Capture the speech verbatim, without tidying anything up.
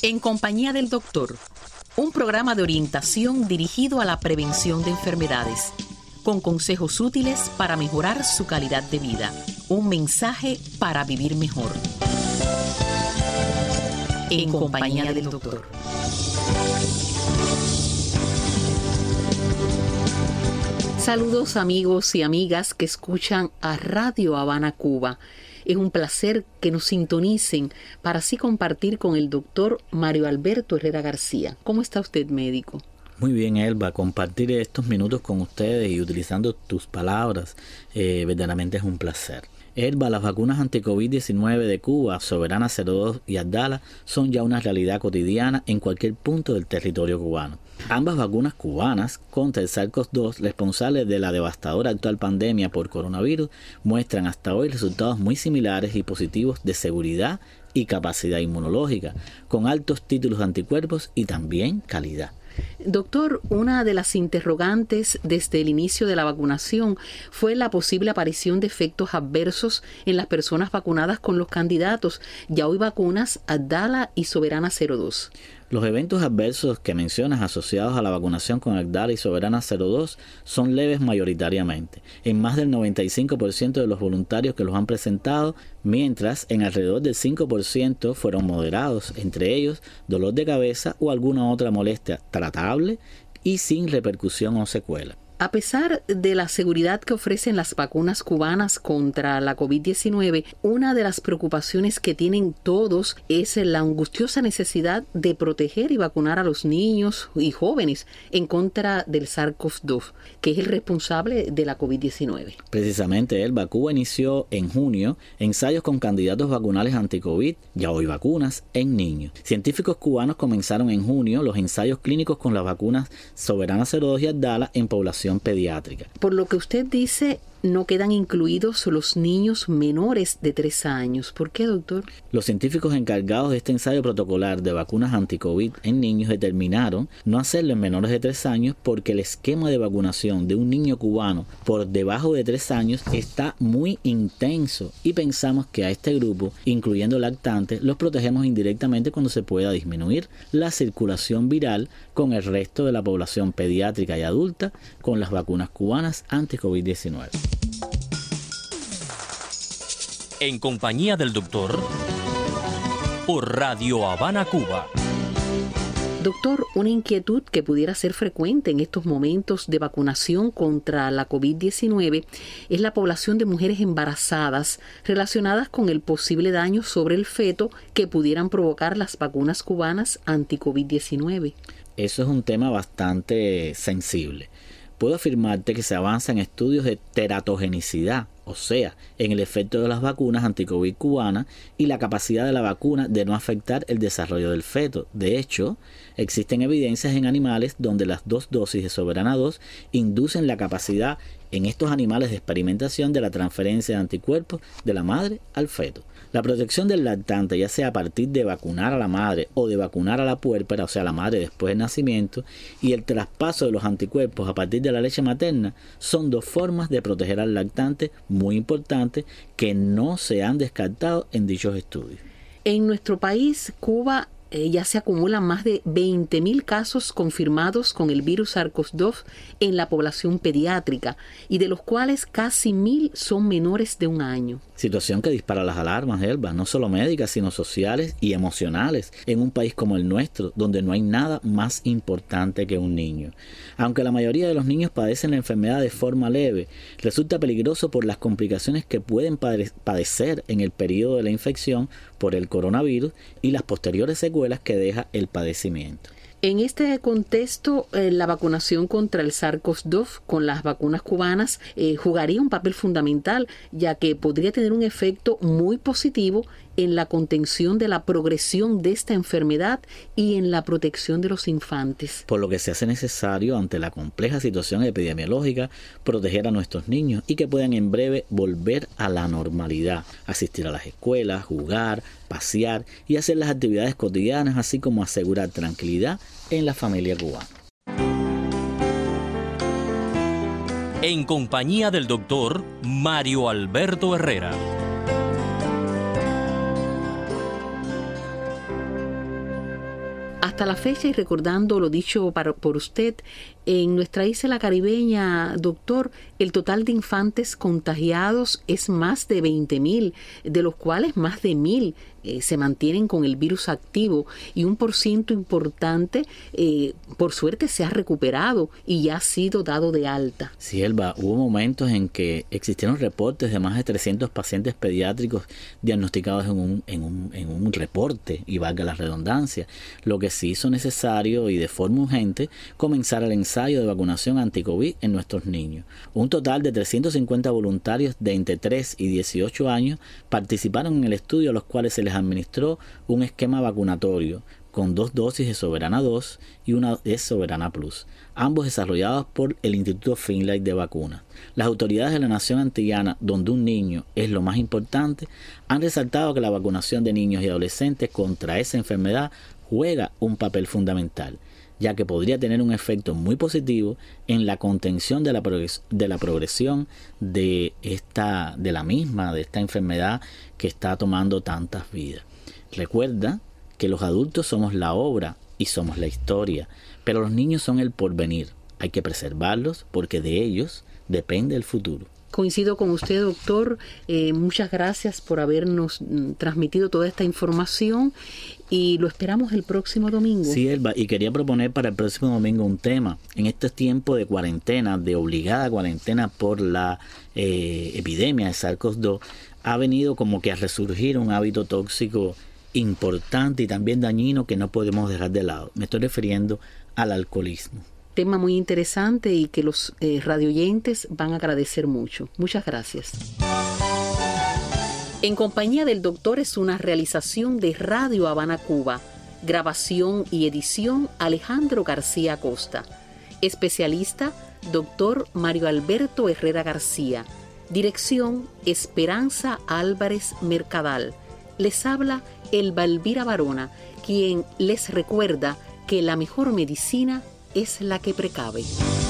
En compañía del doctor, un programa de orientación dirigido a la prevención de enfermedades, con consejos útiles para mejorar su calidad de vida. Un mensaje para vivir mejor. En compañía del doctor. Saludos amigos y amigas que escuchan a Radio Habana Cuba. Es un placer que nos sintonicen para así compartir con el doctor Mario Alberto Herrera García. ¿Cómo está usted, médico? Muy bien, Elba. Compartir estos minutos con ustedes y utilizando tus palabras eh, verdaderamente es un placer. Elba, las vacunas anti-COVID diecinueve de Cuba, Soberana cero dos y Abdala, son ya una realidad cotidiana en cualquier punto del territorio cubano. Ambas vacunas cubanas contra el SARS-CoV dos, responsables de la devastadora actual pandemia por coronavirus, muestran hasta hoy resultados muy similares y positivos de seguridad y capacidad inmunológica, con altos títulos de anticuerpos y también calidad. Doctor, una de las interrogantes desde el inicio de la vacunación fue la posible aparición de efectos adversos en las personas vacunadas con los candidatos Yaoi vacunas, Abdala y Soberana cero dos. Los eventos adversos que mencionas asociados a la vacunación con Abdala y Soberana cero dos son leves mayoritariamente, en más del noventa y cinco por ciento de los voluntarios que los han presentado, mientras en alrededor del cinco por ciento fueron moderados, entre ellos dolor de cabeza o alguna otra molestia tratable y sin repercusión o secuela. A pesar de la seguridad que ofrecen las vacunas cubanas contra la COVID diecinueve, una de las preocupaciones que tienen todos es la angustiosa necesidad de proteger y vacunar a los niños y jóvenes en contra del SARS-CoV dos, que es el responsable de la COVID diecinueve. Precisamente, Elba, Cuba inició en junio ensayos con candidatos vacunales anti-COVID, Yaoi vacunas, en niños. Científicos cubanos comenzaron en junio los ensayos clínicos con las vacunas Soberana cero dos y Abdala en población pediátrica. Por lo que usted dice, no quedan incluidos los niños menores de tres años. ¿Por qué, doctor? Los científicos encargados de este ensayo protocolar de vacunas anti-COVID en niños determinaron no hacerlo en menores de tres años porque el esquema de vacunación de un niño cubano por debajo de tres años está muy intenso y pensamos que a este grupo, incluyendo lactantes, los protegemos indirectamente cuando se pueda disminuir la circulación viral con el resto de la población pediátrica y adulta con las vacunas cubanas anti-COVID diecinueve. En compañía del doctor, por Radio Habana Cuba. Doctor, una inquietud que pudiera ser frecuente en estos momentos de vacunación contra la COVID diecinueve es la población de mujeres embarazadas relacionadas con el posible daño sobre el feto que pudieran provocar las vacunas cubanas anti-COVID diecinueve. Eso es un tema bastante sensible. Puedo afirmarte que se avanza en estudios de teratogenicidad, o sea, en el efecto de las vacunas anti-COVID cubanas y la capacidad de la vacuna de no afectar el desarrollo del feto. De hecho, existen evidencias en animales donde las dos dosis de Soberana dos inducen la capacidad en estos animales de experimentación de la transferencia de anticuerpos de la madre al feto. La protección del lactante, ya sea a partir de vacunar a la madre o de vacunar a la puérpera, o sea, la madre después del nacimiento, y el traspaso de los anticuerpos a partir de la leche materna, son dos formas de proteger al lactante muy importantes que no se han descartado en dichos estudios. En nuestro país, Cuba, eh, ya se acumulan más de veinte mil casos confirmados con el virus SARS-CoV dos en la población pediátrica, y de los cuales casi mil son menores de un año. Situación que dispara las alarmas, Elba, no solo médicas, sino sociales y emocionales, en un país como el nuestro, donde no hay nada más importante que un niño. Aunque la mayoría de los niños padecen la enfermedad de forma leve, resulta peligroso por las complicaciones que pueden padecer en el periodo de la infección por el coronavirus y las posteriores secuelas que deja el padecimiento. En este contexto, eh, la vacunación contra el SARS-CoV dos con las vacunas cubanas eh, jugaría un papel fundamental, ya que podría tener un efecto muy positivo en la contención de la progresión de esta enfermedad y en la protección de los infantes. Por lo que se hace necesario, ante la compleja situación epidemiológica, proteger a nuestros niños y que puedan en breve volver a la normalidad, asistir a las escuelas, jugar, pasear y hacer las actividades cotidianas, así como asegurar tranquilidad en la familia cubana. En compañía del doctor Mario Alberto Herrera. Hasta la fecha, y recordando lo dicho para, por usted, en nuestra isla caribeña, doctor, el total de infantes contagiados es más de veinte mil, de los cuales más de mil eh, se mantienen con el virus activo, y un por ciento importante, eh, por suerte, se ha recuperado y ya ha sido dado de alta. Sí, Elba, hubo momentos en que existieron reportes de más de trescientos pacientes pediátricos diagnosticados en un, en un, en un reporte, y valga la redundancia, lo que se hizo necesario y de forma urgente comenzar el ensayo de vacunación anti-COVID en nuestros niños. Un total de trescientos cincuenta voluntarios de entre tres y dieciocho años participaron en el estudio, a los cuales se les administró un esquema vacunatorio con dos dosis de Soberana dos y una de Soberana Plus, ambos desarrollados por el Instituto Finlay de Vacunas. Las autoridades de la nación antillana, donde un niño es lo más importante, han resaltado que la vacunación de niños y adolescentes contra esa enfermedad juega un papel fundamental, ya que podría tener un efecto muy positivo en la contención de la, progres- de la progresión de, esta, de la misma, de esta enfermedad que está tomando tantas vidas. Recuerda que los adultos somos la obra y somos la historia, pero los niños son el porvenir. Hay que preservarlos porque de ellos depende el futuro. Coincido con usted, doctor. Eh, muchas gracias por habernos mm, transmitido toda esta información, y lo esperamos el próximo domingo. Sí, Elba, y quería proponer para el próximo domingo un tema. En este tiempo de cuarentena, de obligada cuarentena por la eh, epidemia de SARS-CoV dos, ha venido como que a resurgir un hábito tóxico importante y también dañino que no podemos dejar de lado. Me estoy refiriendo al alcoholismo. Tema muy interesante y que los eh, radioyentes van a agradecer mucho. Muchas gracias. En compañía del doctor es una realización de Radio Habana, Cuba. Grabación y edición Alejandro García Costa. Especialista, doctor Mario Alberto Herrera García. Dirección Esperanza Álvarez Mercadal. Les habla Elba Elvira Barona, quien les recuerda que la mejor medicina es la que precave.